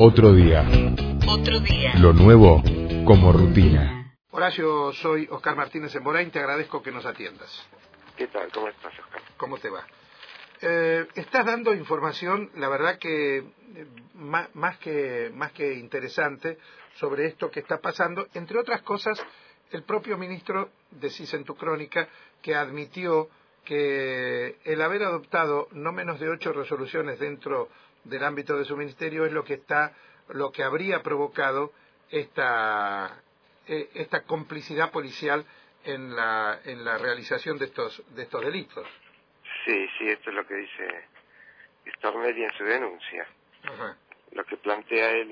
Otro día. Otro día. Lo nuevo como rutina. Horacio, soy Oscar Martínez en Borain, te agradezco que nos atiendas. ¿Qué tal? ¿Cómo estás, Oscar? ¿Cómo te va? Estás dando información, la verdad que más que interesante, sobre esto que está pasando. Entre otras cosas, el propio ministro, decís en tu crónica, que admitió que el haber adoptado no menos de 8 resoluciones dentro del ámbito de su ministerio es lo que habría provocado esta complicidad policial en la realización de estos delitos. Sí, esto es lo que dice Stornelli en su denuncia. Ajá. Lo que plantea él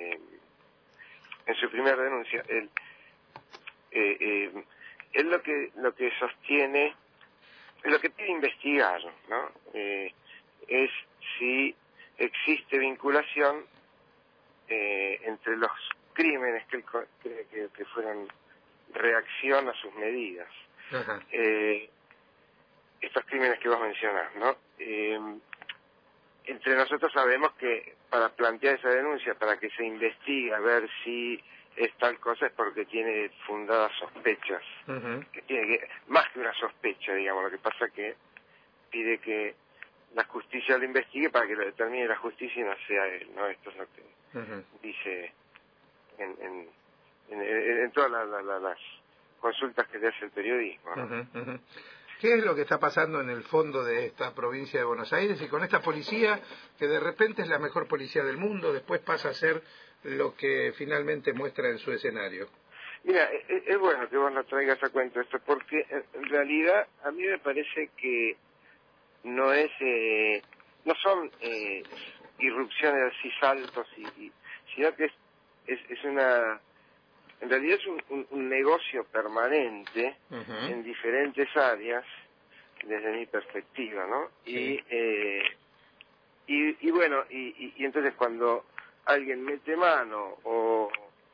en su primera denuncia, él lo que sostiene, lo que pide investigar, ¿no? Es si existe vinculación entre los crímenes que él cree que fueron reacción a sus medidas. Ajá. Estos crímenes que vos mencionás, ¿no? Entre nosotros sabemos que para plantear esa denuncia, para que se investigue a ver si es tal cosa, es porque tiene fundadas sospechas. Uh-huh. Más que una sospecha, digamos, lo que pasa que pide que la justicia lo investigue para que lo determine la justicia y no sea él, ¿no? Esto es lo que Uh-huh. dice en todas las consultas que le hace el periodismo, ¿no? Uh-huh. Uh-huh. ¿Qué es lo que está pasando en el fondo de esta provincia de Buenos Aires y con esta policía que de repente es la mejor policía del mundo, después pasa a ser lo que finalmente muestra en su escenario? Mira, es bueno que vos nos traigas a cuento esto, porque en realidad a mí me parece que no son irrupciones así saltos, sino que es una... En realidad es un negocio permanente. Uh-huh. En diferentes áreas, desde mi perspectiva, ¿no? Sí. Y bueno, y entonces cuando alguien mete mano o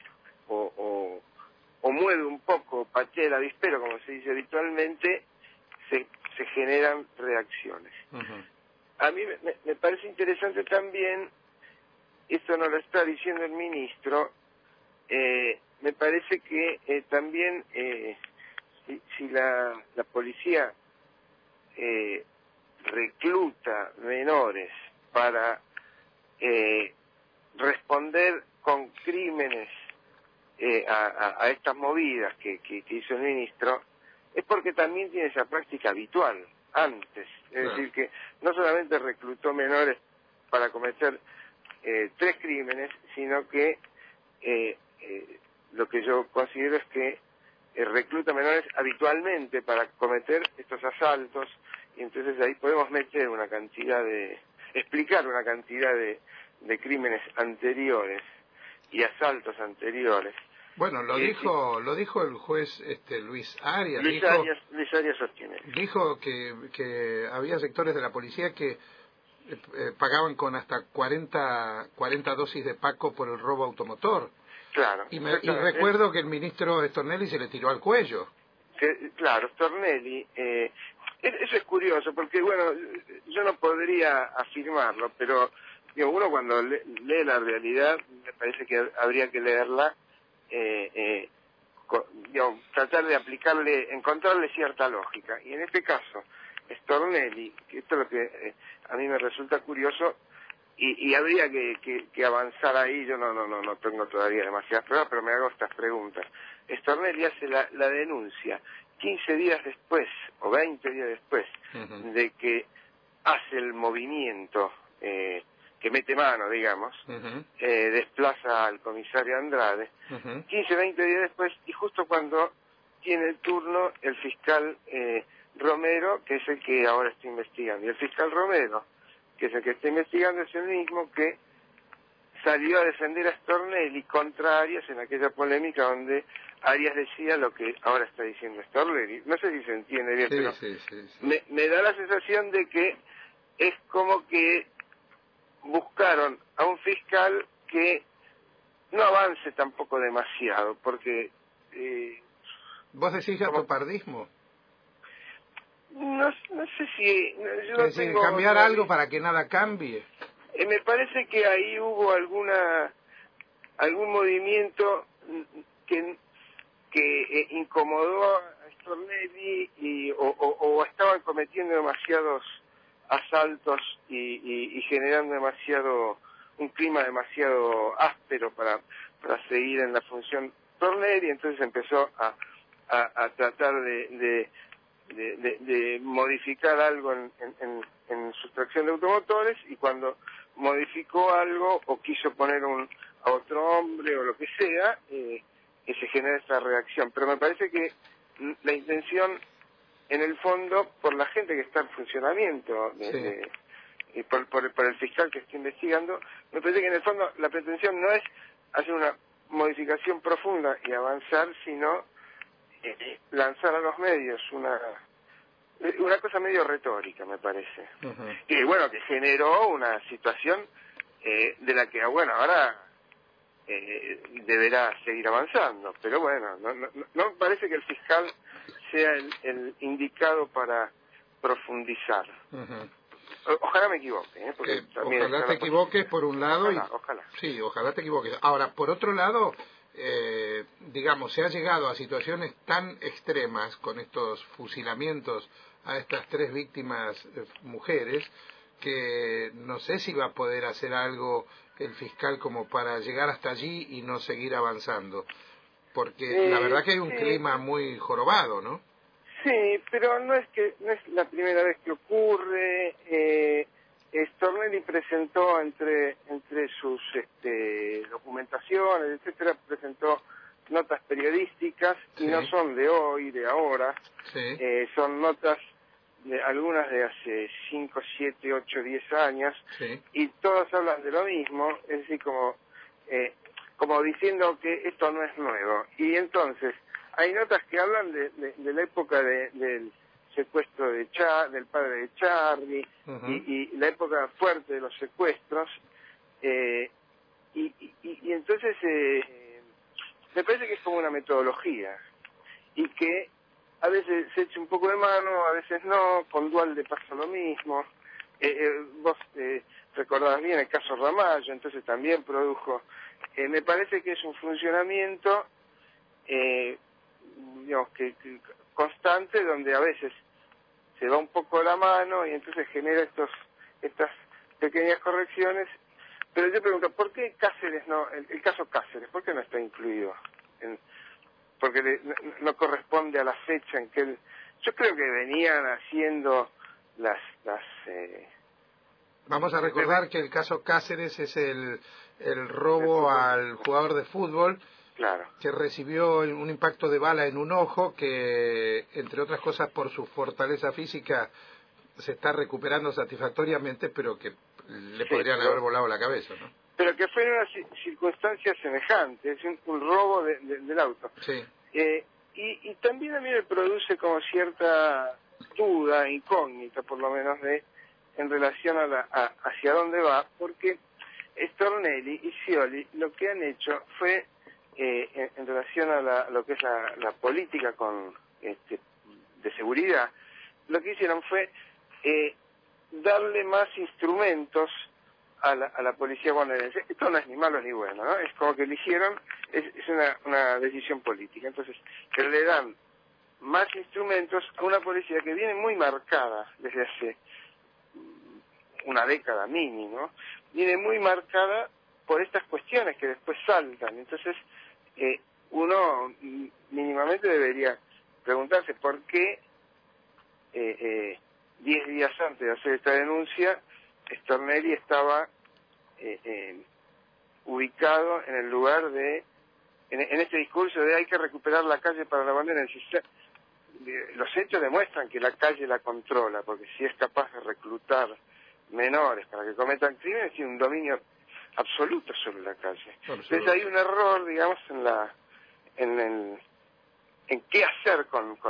mueve un poco, patea el avispero, como se dice habitualmente, se generan reacciones. Uh-huh. A mí me parece interesante también, esto nos lo está diciendo el ministro, me parece que también si la policía recluta menores para responder con crímenes a estas movidas que hizo el ministro, es porque también tiene esa práctica habitual antes. Es decir, que no solamente reclutó menores para cometer 3 crímenes, sino que lo que yo considero es que recluta menores habitualmente para cometer estos asaltos, y entonces ahí podemos meter explicar una cantidad de crímenes anteriores y asaltos anteriores. Bueno, lo dijo el juez Luis Arias. Luis Arias sostiene. Dijo que había sectores de la policía que pagaban con hasta 40 dosis de Paco por el robo automotor. Claro. Y recuerdo que el ministro Stornelli se le tiró al cuello. Claro, Stornelli. Eso es curioso, porque bueno, yo no podría afirmarlo, pero digo, uno cuando lee la realidad, me parece que habría que leerla, tratar de encontrarle cierta lógica. Y en este caso, Stornelli, que esto es lo que a mí me resulta curioso, y habría que avanzar ahí. Yo no tengo todavía demasiadas pruebas, pero me hago estas preguntas. Stornelli hace la denuncia 15 días después, o 20 días después, uh-huh, de que hace el movimiento, que mete mano, digamos, uh-huh, desplaza al comisario Andrade, uh-huh, 15, 20 días después, y justo cuando tiene el turno el fiscal Romero, que es el que ahora está investigando. Y el fiscal Romero, que es el que está investigando, es el mismo que salió a defender a Stornelli contra Arias en aquella polémica donde Arias decía lo que ahora está diciendo Stornelli. No sé si se entiende bien, sí, pero sí. Me da la sensación de que es como que buscaron a un fiscal que no avance tampoco demasiado, porque... ¿Vos decís gatopardismo? No sé si... Es decir, cambiar algo para que nada cambie. Me parece que ahí hubo algún movimiento que incomodó a Stornelli o estaban cometiendo demasiados asaltos y generando un clima demasiado áspero para seguir en la función Stornelli, entonces empezó a tratar de modificar algo en sustracción de automotores, y cuando modificó algo o quiso poner a otro hombre o lo que sea, que se genera esta reacción. Pero me parece que la intención, en el fondo, por la gente que está en funcionamiento, y por el fiscal que está investigando, me parece que en el fondo la pretensión no es hacer una modificación profunda y avanzar, sino lanzar a los medios una cosa medio retórica, me parece. Uh-huh. Y bueno, que generó una situación de la que, bueno, ahora deberá seguir avanzando, pero bueno, no me parece que el fiscal sea el indicado para profundizar. Uh-huh. Ojalá me equivoque, porque también ojalá te equivoques por un lado. Ojalá. Sí, ojalá te equivoques. Ahora, por otro lado, digamos, se ha llegado a situaciones tan extremas con estos fusilamientos a estas 3 víctimas mujeres, que no sé si va a poder hacer algo el fiscal como para llegar hasta allí y no seguir avanzando, porque la verdad que hay un clima muy jorobado, ¿no? Sí, pero no es la primera vez que ocurre. Stornelli presentó entre sus documentaciones, etcétera, presentó notas periodísticas, y no son de hoy, de ahora. Sí. Son notas algunas de hace 5, 7, 8, 10 años, sí. Y todas hablan de lo mismo, es decir, como diciendo que esto no es nuevo. Y entonces hay notas que hablan de la época del secuestro del padre de Charlie, uh-huh. y la época fuerte de los secuestros, y entonces me parece que es como una metodología, y que a veces se echa un poco de mano, a veces no. Con Duhalde pasa lo mismo. Vos recordás bien el caso Ramallo, entonces también produjo. Me parece que es un funcionamiento digamos que constante, donde a veces se va un poco la mano y entonces genera estas pequeñas correcciones. Pero yo pregunto, ¿por qué Cáceres el caso Cáceres, por qué no está incluido? Porque no corresponde a la fecha en que yo creo que venían haciendo las vamos a recordar que el caso Cáceres es el robo al jugador de fútbol, claro, que recibió un impacto de bala en un ojo, que entre otras cosas por su fortaleza física se está recuperando satisfactoriamente, pero que le podrían haber volado la cabeza, ¿no? Pero que fue en una circunstancia semejante, es un robo del auto. Sí. Y también a mí me produce como cierta duda, incógnita por lo menos, en relación hacia dónde va, porque Stornelli y Scioli lo que han hecho fue, en relación a lo que es la política de seguridad, lo que hicieron fue darle más instrumentos a la policía bonaerense. Esto no es ni malo ni bueno, ¿no? Es como que eligieron, es una decisión política. Entonces, que le dan más instrumentos a una policía que viene muy marcada desde hace una década mínimo, viene muy marcada por estas cuestiones que después saltan. Entonces, uno mínimamente debería preguntarse por qué 10 días antes de hacer esta denuncia, Stornelli estaba ubicado en el lugar en este discurso de hay que recuperar la calle para la bandera. Los hechos demuestran que la calle la controla, porque si es capaz de reclutar menores para que cometan crímenes, tiene un dominio absoluto sobre la calle. Entonces hay un error, digamos, en qué hacer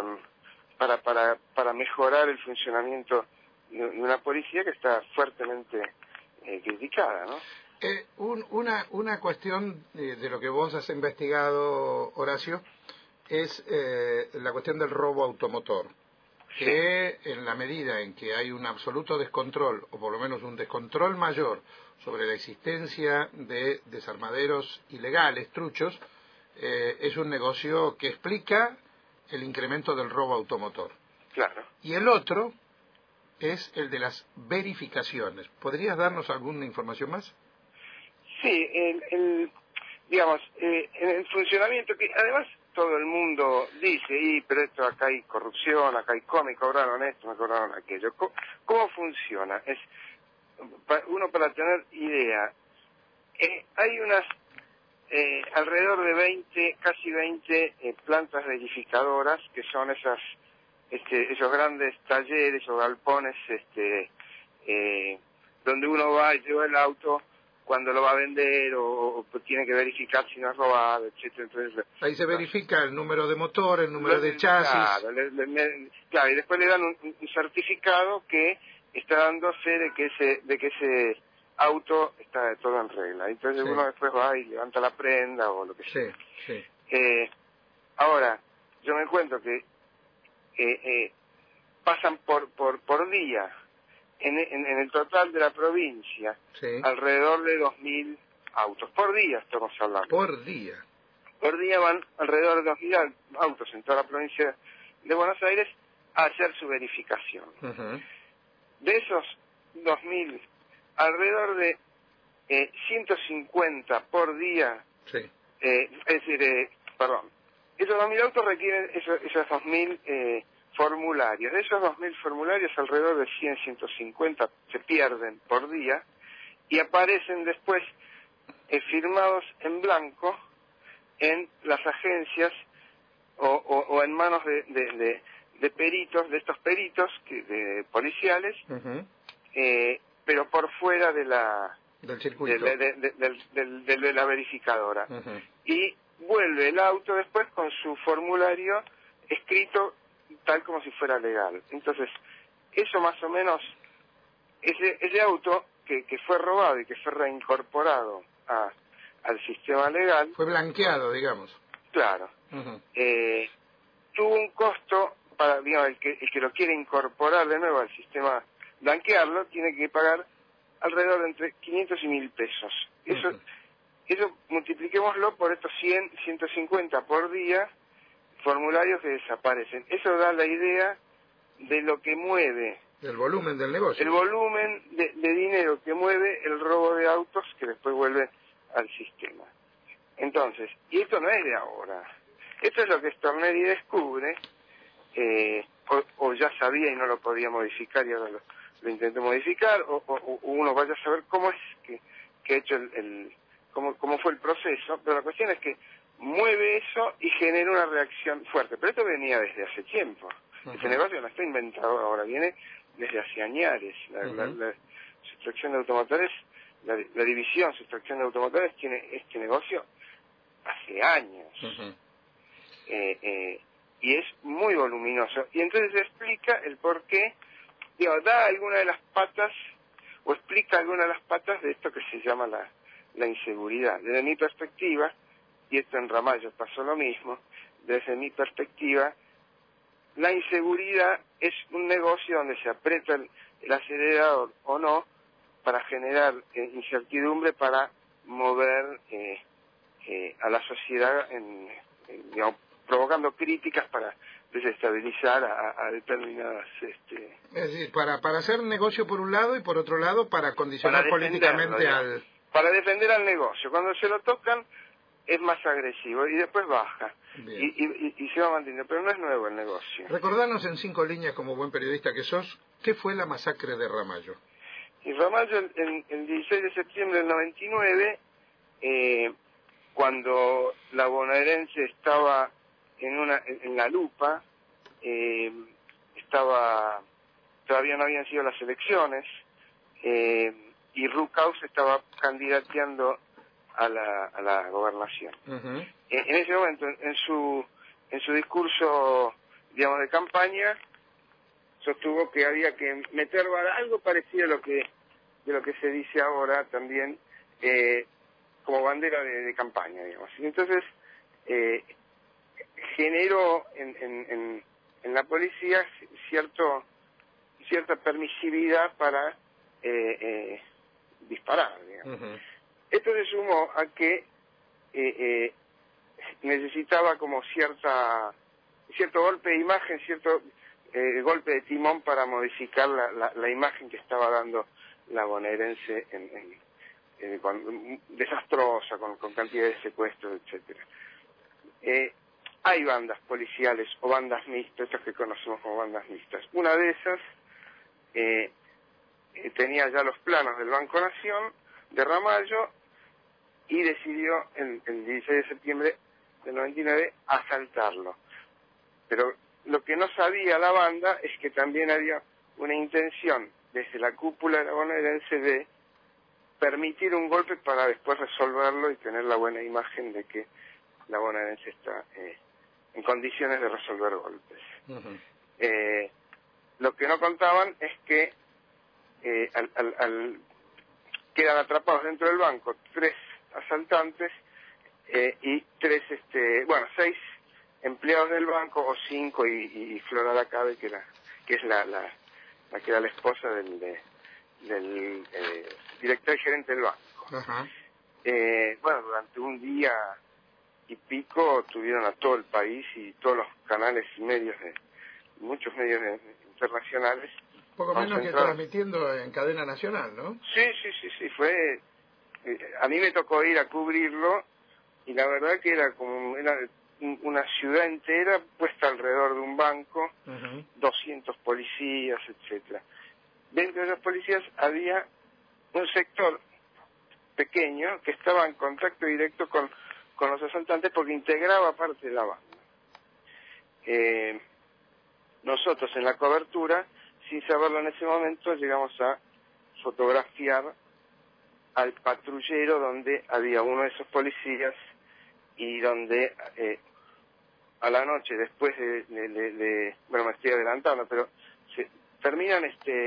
para mejorar el funcionamiento de una policía que está fuertemente criticada, ¿no? Una cuestión de lo que vos has investigado, Horacio, es la cuestión del robo automotor, que en la medida en que hay un absoluto descontrol, o por lo menos un descontrol mayor, sobre la existencia de desarmaderos ilegales, truchos, es un negocio que explica el incremento del robo automotor. Claro. Y el otro es el de las verificaciones. ¿Podrías darnos alguna información más? Sí, digamos, en el funcionamiento, que además todo el mundo dice, pero esto acá hay corrupción, acá hay me cobraron esto, me cobraron aquello. ¿Cómo funciona? Uno para tener idea, hay unas alrededor de casi 20 plantas verificadoras, que son esos grandes talleres o galpones donde uno va y lleva el auto cuando lo va a vender o tiene que verificar si no es robado, etcétera. Entonces, ahí se verifica el número de motor, el número de chasis. Claro, y después le dan un certificado que está dando fe de que ese auto está todo en regla. Entonces Sí. uno después va y levanta la prenda o lo que sea. Sí. Ahora, yo me encuentro que pasan por día en el total de la provincia Sí. alrededor de 2.000 autos. Por día estamos hablando. Por día. Por día van alrededor de 2.000 autos en toda la provincia de Buenos Aires a hacer su verificación. Uh-huh. De esos 2.000, alrededor de 150 por día, Sí. esos 2.000 autos requieren esos 2.000 formularios. De esos 2.000 formularios, alrededor de 100, 150 se pierden por día y aparecen después firmados en blanco en las agencias o en manos de peritos, de estos peritos policiales, Uh-huh. pero por fuera del circuito. de la verificadora. Uh-huh. Y vuelve el auto después con su formulario escrito tal como si fuera legal. Entonces, eso más o menos, ese auto que fue robado y que fue reincorporado al sistema legal, fue blanqueado, digamos. Claro. Uh-huh. Tuvo un costo para, digamos, el que lo quiere incorporar de nuevo al sistema, blanquearlo, tiene que pagar alrededor de entre 500 y 1.000 pesos. Uh-huh. Eso multipliquémoslo por estos 100, 150 por día, formularios que desaparecen. Eso da la idea de lo que mueve. El volumen del negocio. El volumen de dinero que mueve el robo de autos que después vuelve al sistema. Entonces, y esto no es de ahora. Esto es lo que Stornelli descubre, o ya sabía y no lo podía modificar y ahora lo intentó modificar, o uno vaya a saber cómo es que ha hecho cómo fue el proceso, pero la cuestión es que mueve eso y genera una reacción fuerte. Pero esto venía desde hace tiempo. Uh-huh. Este negocio no está inventado ahora, viene desde hace años. La sustracción de automotores, la división sustracción de automotores tiene este negocio hace años. Uh-huh. Y es muy voluminoso. Y entonces explica el por qué, da alguna de las patas, o explica alguna de las patas de esto que se llama la inseguridad. Desde mi perspectiva, y esto en Ramallo pasó lo mismo, desde mi perspectiva, la inseguridad es un negocio donde se aprieta el acelerador o no para generar incertidumbre, para mover a la sociedad, provocando críticas para desestabilizar a determinadas... Es decir, para hacer negocio por un lado y por otro lado para condicionar políticamente al... Para defender al negocio. Cuando se lo tocan es más agresivo y después baja. Y se va manteniendo, pero no es nuevo el negocio. Recordanos en 5 líneas, como buen periodista que sos, ¿qué fue la masacre de Ramallo? Y Ramallo, el 16 de septiembre del 99, cuando la bonaerense estaba en la lupa, todavía no habían sido las elecciones, y Rucaus estaba candidateando a la gobernación. Uh-huh. En ese momento, en su discurso, digamos, de campaña, sostuvo que había que meter algo parecido a lo que se dice ahora también, como bandera de campaña, digamos. Y entonces generó en la policía cierta permisividad para disparar, digamos. Esto se sumó a que necesitaba como cierto golpe de imagen, cierto golpe de timón para modificar la imagen que estaba dando la bonaerense desastrosa, con cantidad de secuestros, etcétera. Hay bandas policiales o bandas mixtas, estas que conocemos como bandas mixtas. Una de esas tenía ya los planos del Banco Nación de Ramallo y decidió el 16 de septiembre del 99 asaltarlo. Pero lo que no sabía la banda es que también había una intención desde la cúpula de la bonaerense de permitir un golpe para después resolverlo y tener la buena imagen de que la bonaerense está en condiciones de resolver golpes. Lo que no contaban es que quedan atrapados dentro del banco 3 asaltantes y 6 empleados del banco, o 5 y Flora Lacabe, que es la que era la esposa del director y gerente del banco. Durante un día y pico tuvieron a todo el país y todos los canales y muchos medios internacionales. Poco menos que transmitiendo en cadena nacional, ¿no? Sí, fue... a mí me tocó ir a cubrirlo y la verdad que era una ciudad entera puesta alrededor de un banco, 200 policías, etcétera. Dentro de los policías había un sector pequeño que estaba en contacto directo con los asaltantes porque integraba parte de la banda. Nosotros en la cobertura, sin saberlo en ese momento, llegamos a fotografiar al patrullero donde había uno de esos policías y donde a la noche, después bueno, me estoy adelantando, pero terminan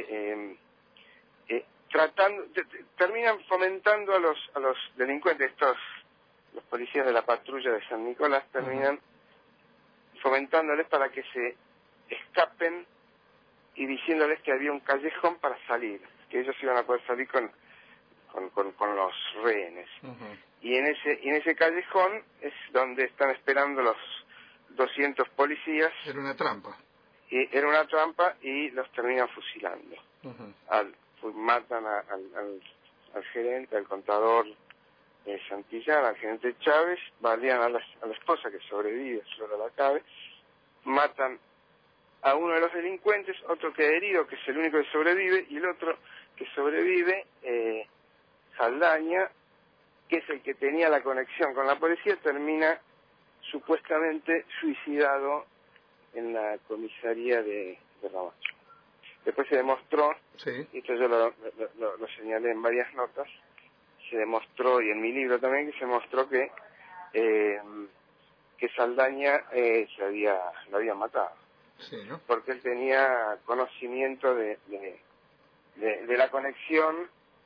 terminan fomentando a los delincuentes, los policías de la patrulla de San Nicolás, terminan fomentándoles para que se escapen y diciéndoles que había un callejón para salir, que ellos iban a poder salir con los rehenes. Y en ese callejón es donde están esperando los 200 policías. Era una trampa. Era una trampa y los terminan fusilando. Matan al gerente, al contador Santillán, al gerente Chávez, balean a la esposa que sobrevive, Flora Lacabe, matan a uno de los delincuentes, otro queda herido, que es el único que sobrevive, y el otro que sobrevive, Saldaña, que es el que tenía la conexión con la policía, termina supuestamente suicidado en la comisaría de Ramallo. Después se demostró, y esto yo lo señalé en varias notas, se demostró, y en mi libro también, que se demostró que Saldaña lo había matado. ¿No? Porque él tenía conocimiento de la conexión,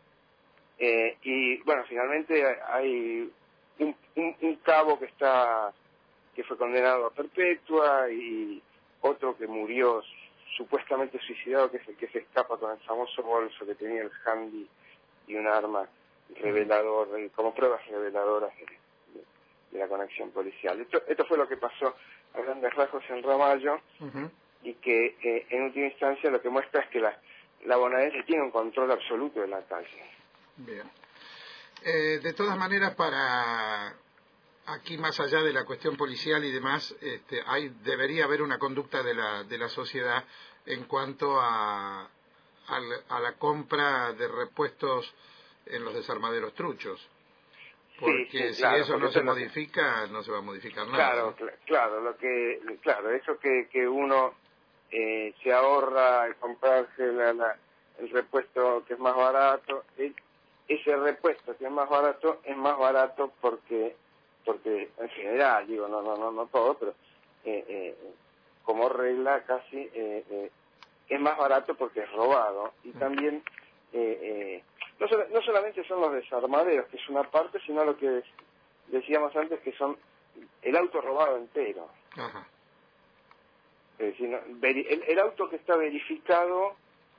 y bueno, finalmente hay un cabo que fue condenado a perpetua y otro que murió supuestamente suicidado, que es el que se escapa con el famoso bolso que tenía el handy y un arma revelador, como pruebas reveladoras de la conexión policial. Esto fue lo que pasó a grandes rasgos en Ramallo, y que en última instancia lo que muestra es que la bonaerense tiene un control absoluto de la calle. Bien. De todas maneras, para aquí, más allá de la cuestión policial y demás, debería haber una conducta de la sociedad en cuanto a la compra de repuestos en los desarmaderos truchos. Porque si eso no se modifica, no se va a modificar nada. Claro, eso que uno se ahorra al comprarse el repuesto que es más barato, ese repuesto que es más barato porque en general, digo, no todo, pero como regla casi es más barato porque es robado. Y también no solamente son los desarmaderos, que es una parte, sino lo que decíamos antes, que son el auto robado entero. Es decir, el auto que está verificado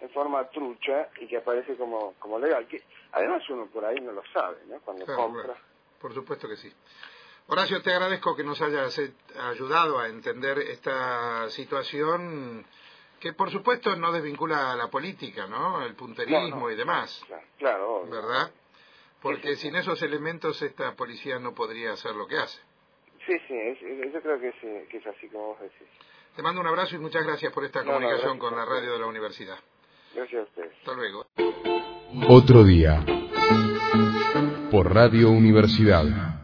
en forma trucha y que aparece como legal, que además uno por ahí no lo sabe, ¿no? Cuando Claro, compra. claro. Por supuesto que sí. Horacio, te agradezco que nos hayas ayudado a entender esta situación que, por supuesto, no desvincula a la política, ¿no? El punterismo No, y demás. Claro, obvio. ¿Verdad? Porque Sí. sin esos elementos esta policía no podría hacer lo que hace. Sí, yo creo que es así como vos decís. Te mando un abrazo y muchas gracias por esta comunicación con la radio de la universidad. Gracias a ustedes. Hasta luego. Otro día. Por Radio Universidad.